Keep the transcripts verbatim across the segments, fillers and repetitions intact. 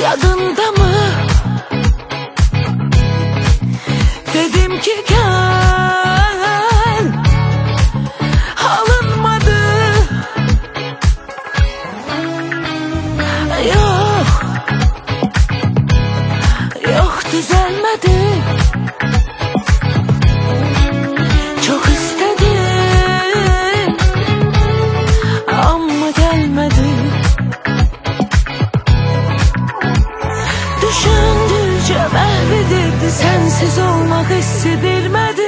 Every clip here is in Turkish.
yadında mı? Dedim ki gel, alınmadı. Yok, yok düzelmedi. Çok istedim ama gelmedi. Düşündükçe mahvedildi, sensiz olmak hissi bilmedi.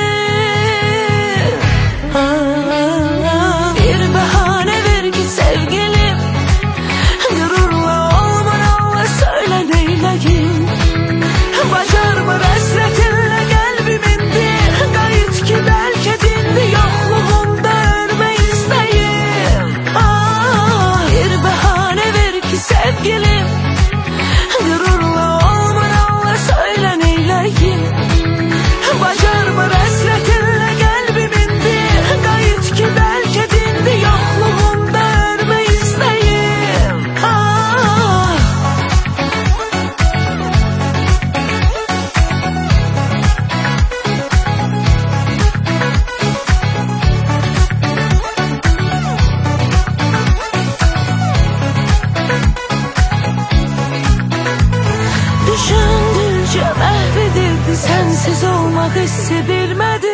Bir bahane ver ki sevgilim, gururla olmayanla söyle neyleyim. Bacarma hasretinle kalbimindi, gayet ki belki dindi, yokluğunda ölme isteğim. Ah, bir bahane ver ki sevgilim, gururla olmayanla söyle neyleyim. Bacarma hasretinle kalbimindi, gayet ki belki dindi, yokluğunda ölme isteğim. Ah. Düşündükçe mahvedildi, sensiz olmak hissi bilmedim.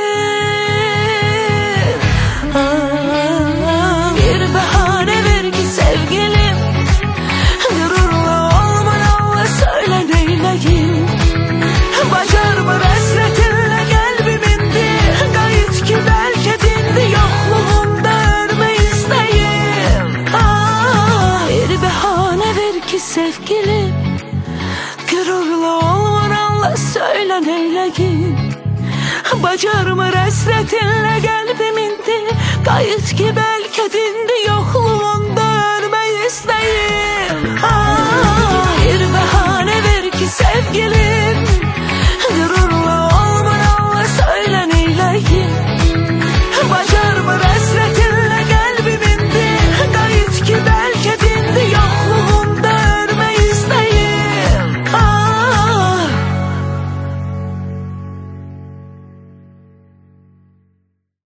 Ah, bir bahane ver ki sevgilim, gururla olmayanla söyle neyleyim. Bacarma hasretinle kalbimindi, gayet ki belki dindi, yokluğunda ölme isteğim. Ah, bir bahane ver ki sevgilim, gururla olmayanla söyle neyleyim. Bacarma hasretinle kalbimindi, gayet ki belki dindi, yok.